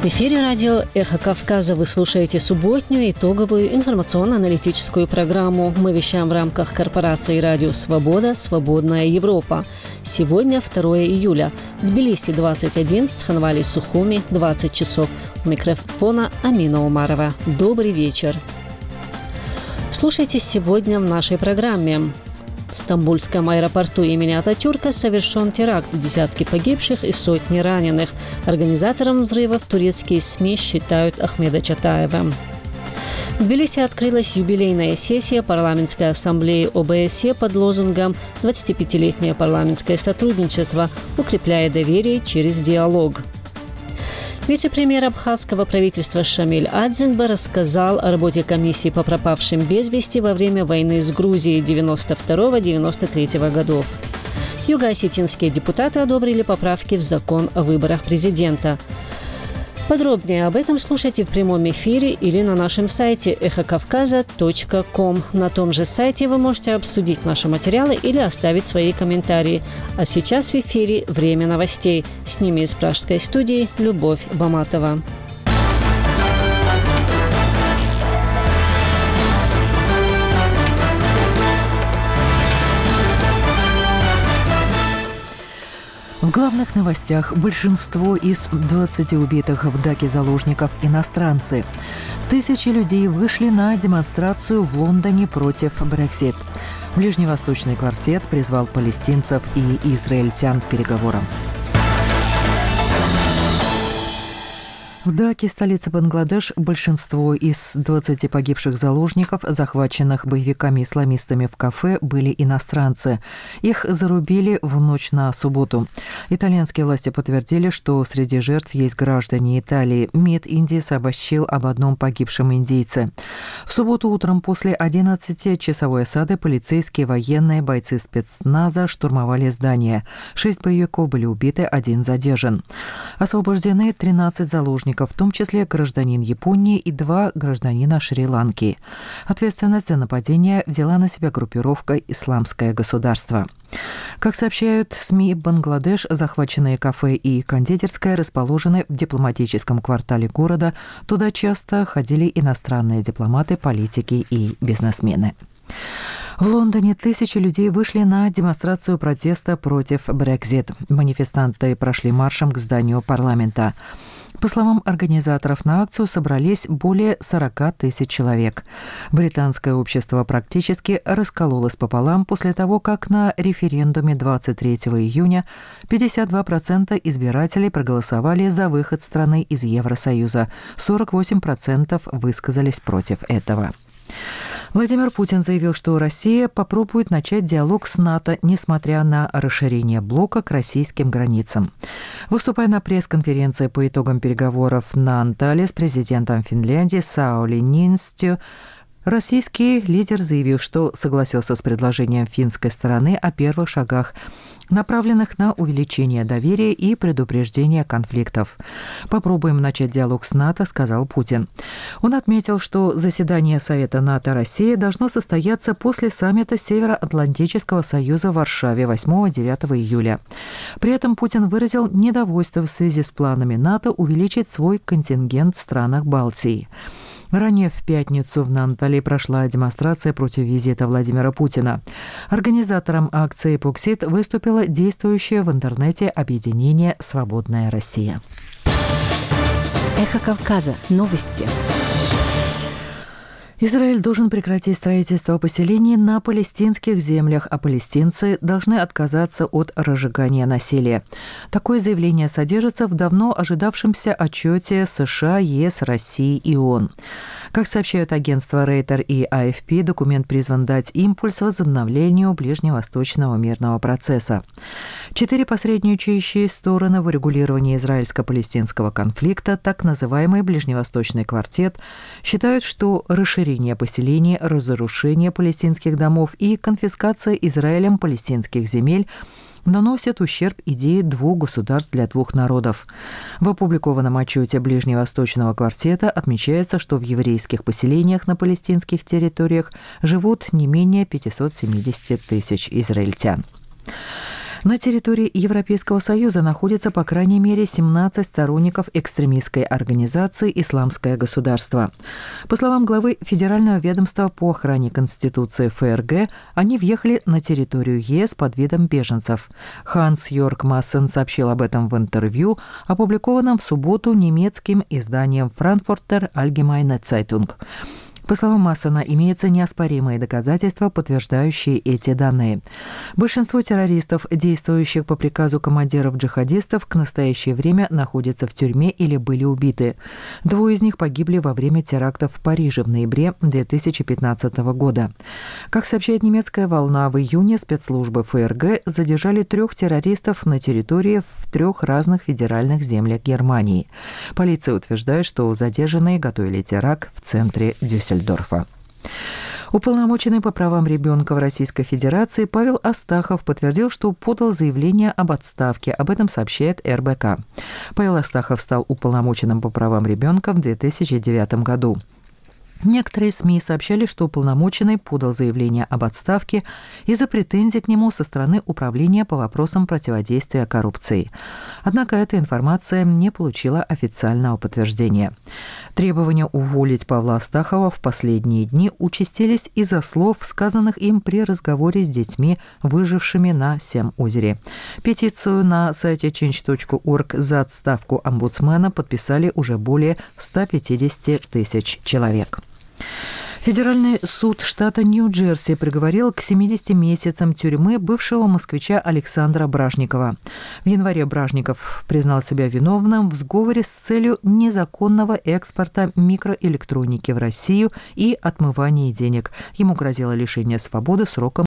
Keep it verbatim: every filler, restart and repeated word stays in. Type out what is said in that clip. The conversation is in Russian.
эфире радио «Эхо Кавказа» вы слушаете субботнюю итоговую информационно-аналитическую программу. Мы вещаем в рамках корпорации «Радио Свобода. Свободная Европа». Сегодня второе июля. В Тбилиси двадцать один, в Цхинвале Сухуми двадцать часов. У микрофона Амина Умарова. Добрый вечер. Слушайте сегодня в нашей программе. В Стамбульском аэропорту имени Ататюрка совершен теракт, десятки погибших и сотни раненых. Организатором взрывов турецкие СМИ считают Ахмеда Чатаева. В Тбилиси открылась юбилейная сессия парламентской ассамблеи ОБСЕ под лозунгом «двадцатипятилетнее парламентское сотрудничество, укрепляя доверие через диалог». Вице-премьер абхазского правительства Шамиль Адзинба рассказал о работе комиссии по пропавшим без вести во время войны с Грузией девяносто второго — девяносто третьего годов. Юго-осетинские депутаты одобрили поправки в закон о выборах президента. Подробнее об этом слушайте в прямом эфире или на нашем сайте эхо кавказа точка ком. На том же сайте вы можете обсудить наши материалы или оставить свои комментарии. А сейчас в эфире «Время новостей». С ними из пражской студии Любовь Баматова. В главных новостях большинство из двадцати убитых в Даке заложников иностранцы. Тысячи людей вышли на демонстрацию в Лондоне против Брексит. Ближневосточный квартет призвал палестинцев и израильтян к переговорам. В Даке, столице Бангладеш, большинство из двадцати погибших заложников, захваченных боевиками-исламистами в кафе, были иностранцы. Их зарубили в ночь на субботу. Итальянские власти подтвердили, что среди жертв есть граждане Италии. МИД Индии сообщил об одном погибшем индейце. В субботу утром после одиннадцатичасовой осады полицейские, военные, бойцы спецназа штурмовали здание. Шесть боевиков были убиты, один задержан. Освобождены тринадцать заложников, в том числе гражданин Японии и два гражданина Шри-Ланки. Ответственность за нападение взяла на себя группировка «Исламское государство». Как сообщают СМИ Бангладеш, захваченные кафе и кондитерская расположены в дипломатическом квартале города. Туда часто ходили иностранные дипломаты, политики и бизнесмены. В Лондоне тысячи людей вышли на демонстрацию протеста против Брексит. Манифестанты прошли маршем к зданию парламента. По словам организаторов, на акцию собрались более сорока тысяч человек. Британское общество практически раскололось пополам после того, как на референдуме двадцать третьего июня пятьдесят два процента избирателей проголосовали за выход страны из Евросоюза, сорок восемь процентов высказались против этого. Владимир Путин заявил, что Россия попробует начать диалог с НАТО, несмотря на расширение блока к российским границам. Выступая на пресс-конференции по итогам переговоров на Анталии с президентом Финляндии Саули Ниинистё, российский лидер заявил, что согласился с предложением финской стороны о первых шагах, направленных на увеличение доверия и предупреждение конфликтов. «Попробуем начать диалог с НАТО», — сказал Путин. Он отметил, что заседание Совета НАТО-Россия должно состояться после саммита Североатлантического союза в Варшаве восьмого-девятого июля. При этом Путин выразил недовольство в связи с планами НАТО увеличить свой контингент в странах Балтии. Ранее в пятницу в Нантале прошла демонстрация против визита Владимира Путина. Организатором акции «Пуксит» выступило действующее в интернете объединение «Свободная Россия». Эхо Кавказа. Новости. Израиль должен прекратить строительство поселений на палестинских землях, а палестинцы должны отказаться от разжигания насилия. Такое заявление содержится в давно ожидавшемся отчете США, ЕС, России и ООН. Как сообщают агентства Рейтер и А Эф Пи, документ призван дать импульс возобновлению ближневосточного мирного процесса. Четыре посредничающие стороны в урегулировании израильско-палестинского конфликта, так называемый Ближневосточный квартет, считают, что расширение поселений, разрушение палестинских домов и конфискация Израилем палестинских земель наносят ущерб идее двух государств для двух народов. В опубликованном отчете Ближневосточного квартета отмечается, что в еврейских поселениях на палестинских территориях живут не менее пятьсот семьдесят тысяч израильтян. На территории Европейского Союза находится по крайней мере семнадцать сторонников экстремистской организации «Исламское государство». По словам главы Федерального ведомства по охране Конституции ФРГ, они въехали на территорию ЕС под видом беженцев. Ханс Йорк Массен сообщил об этом в интервью, опубликованном в субботу немецким изданием «Frankfurter Allgemeine Zeitung». По словам Массена, имеются неоспоримые доказательства, подтверждающие эти данные. Большинство террористов, действующих по приказу командиров джихадистов, к настоящее время находятся в тюрьме или были убиты. Двое из них погибли во время терактов в Париже в ноябре две тысячи пятнадцатого года. Как сообщает немецкая «Волна», в июне спецслужбы ФРГ задержали трех террористов на территории в трех разных федеральных землях Германии. Полиция утверждает, что задержанные готовили теракт в центре Дюссельдорфа. Уполномоченный по правам ребенка в Российской Федерации Павел Астахов подтвердил, что подал заявление об отставке. Об этом сообщает эр бэ ка. Павел Астахов стал уполномоченным по правам ребенка в две тысячи девятом году. Некоторые СМИ сообщали, что уполномоченный подал заявление об отставке из-за претензий к нему со стороны Управления по вопросам противодействия коррупции. Однако эта информация не получила официального подтверждения. Требования уволить Павла Астахова в последние дни участились из-за слов, сказанных им при разговоре с детьми, выжившими на Сем-озере. Петицию на сайте change точка орг за отставку омбудсмена подписали уже более ста пятидесяти тысяч человек. Федеральный суд штата Нью-Джерси приговорил к семидесяти месяцам тюрьмы бывшего москвича Александра Бражникова. В январе Бражников признал себя виновным в сговоре с целью незаконного экспорта микроэлектроники в Россию и отмывания денег. Ему грозило лишение свободы сроком